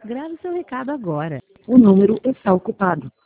Grave seu recado agora. O número está ocupado.